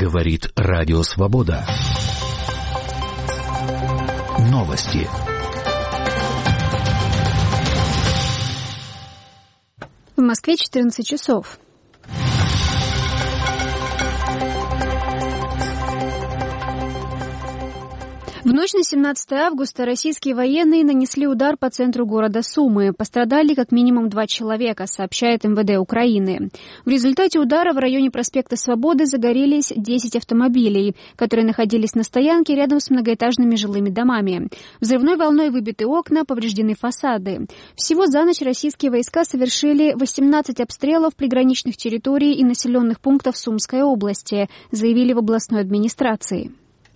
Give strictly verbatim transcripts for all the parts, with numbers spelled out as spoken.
Говорит Радио Свобода. Новости. В Москве четырнадцать часов. В ночь на семнадцатое августа российские военные нанесли удар по центру города Сумы. Пострадали как минимум два человека, сообщает эм вэ дэ Украины. В результате удара в районе проспекта Свободы загорелись десять автомобилей, которые находились на стоянке рядом с многоэтажными жилыми домами. Взрывной волной выбиты окна, повреждены фасады. Всего за ночь российские войска совершили восемнадцать обстрелов приграничных территорий и населенных пунктов Сумской области, заявили в областной администрации.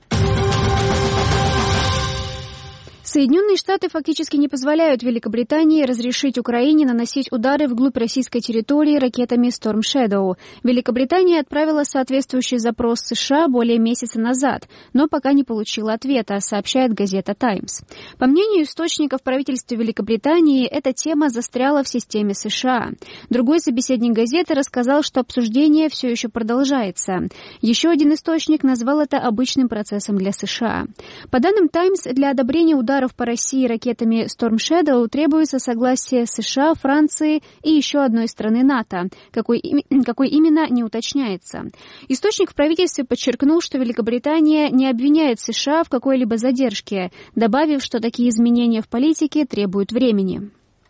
Соединенные Штаты фактически не позволяют Великобритании разрешить Украине наносить удары вглубь российской территории ракетами Storm Shadow. Великобритания отправила соответствующий запрос США более месяца назад, но пока не получила ответа, сообщает газета «Таймс». По мнению источников в правительстве Великобритании, эта тема застряла в системе США. Другой собеседник газеты рассказал, что обсуждение все еще продолжается. Еще один источник назвал это обычным процессом для США. По данным «Таймс», для одобрения ударов по России ракетами Storm Shadow требуется согласие США, Франции и еще одной страны НАТО, какой, какой именно не уточняется. Источник в правительстве подчеркнул, что Великобритания не обвиняет США в какой-либо задержке, добавив, что такие изменения в политике требуют времени.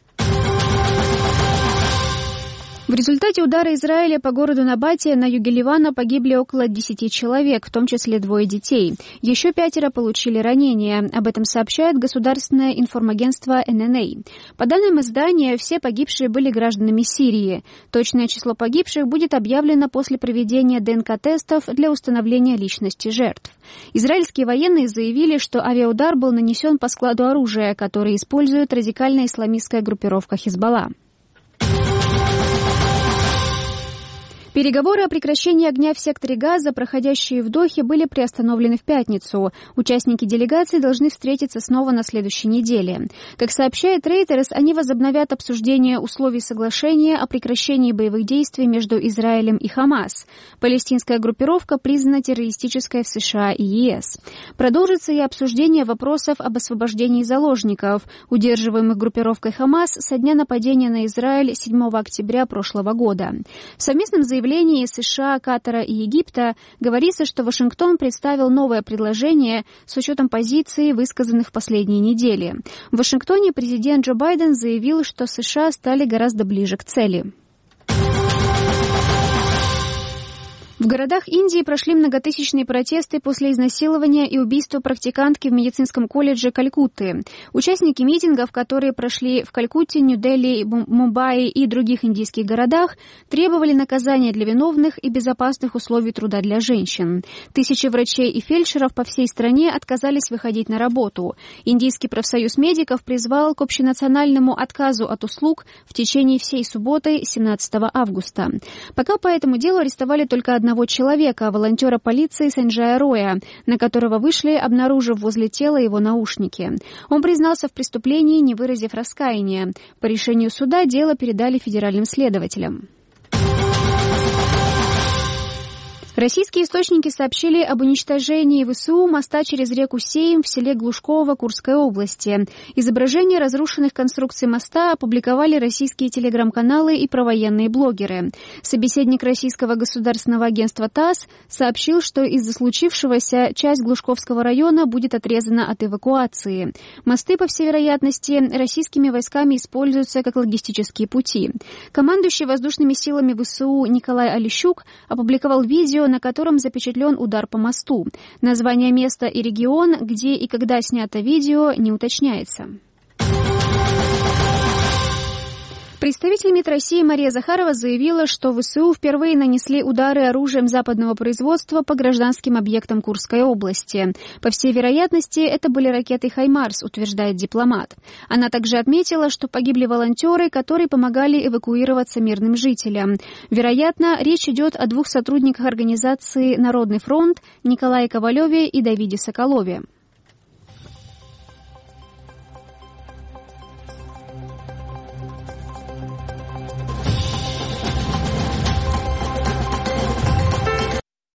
В результате удара Израиля по городу Набатия на юге Ливана погибли около десяти человек, в том числе двое детей. Еще пятеро получили ранения. Об этом сообщает государственное информагентство эн эн эй. По данным издания, все погибшие были гражданами Сирии. Точное число погибших будет объявлено после проведения дэ эн ка-тестов для установления личности жертв. Израильские военные заявили, что авиаудар был нанесен по складу оружия, который использует радикальная исламистская группировка Хизбалла. Переговоры о прекращении огня в секторе Газа, проходящие в Дохе, были приостановлены в пятницу. Участники делегации должны встретиться снова на следующей неделе. Как сообщает Reuters, они возобновят обсуждение условий соглашения о прекращении боевых действий между Израилем и Хамас. Палестинская группировка признана террористической в США и е эс. Продолжится и обсуждение вопросов об освобождении заложников, удерживаемых группировкой Хамас со дня нападения на Израиль седьмого октября прошлого года. В совместном заявлении В заявлении США, Катара и Египта говорится, что Вашингтон представил новое предложение с учетом позиций, высказанных в последние недели. В Вашингтоне президент Джо Байден заявил, что США стали гораздо ближе к цели. В городах Индии прошли многотысячные протесты после изнасилования и убийства практикантки в медицинском колледже Калькутты. Участники митингов, которые прошли в Калькутте, Нью-Дели, Мумбаи и других индийских городах, требовали наказания для виновных и безопасных условий труда для женщин. Тысячи врачей и фельдшеров по всей стране отказались выходить на работу. Индийский профсоюз медиков призвал к общенациональному отказу от услуг в течение всей субботы, семнадцатого августа. Пока по этому делу арестовали только одного человека, волонтера полиции Санджая Роя, на которого вышли, обнаружив возле тела его наушники. Он признался в преступлении, не выразив раскаяния. По решению суда дело передали федеральным следователям. Российские источники сообщили об уничтожении вэ эс у моста через реку Сейм в селе Глушково Курской области. Изображения разрушенных конструкций моста опубликовали российские телеграм-каналы и провоенные блогеры. Собеседник российского государственного агентства ТАСС сообщил, что из-за случившегося часть Глушковского района будет отрезана от эвакуации. Мосты, по всей вероятности, российскими войсками используются как логистические пути. Командующий воздушными силами вэ эс у Николай Олещук опубликовал видео, на котором запечатлен удар по мосту. Название места и регион, где и когда снято видео, не уточняется. Представитель МИД России Мария Захарова заявила, что вэ эс у впервые нанесли удары оружием западного производства по гражданским объектам Курской области. По всей вероятности, это были ракеты «Хаймарс», утверждает дипломат. Она также отметила, что погибли волонтеры, которые помогали эвакуироваться мирным жителям. Вероятно, речь идет о двух сотрудниках организации «Народный фронт» Николае Ковалеве и Давиде Соколове.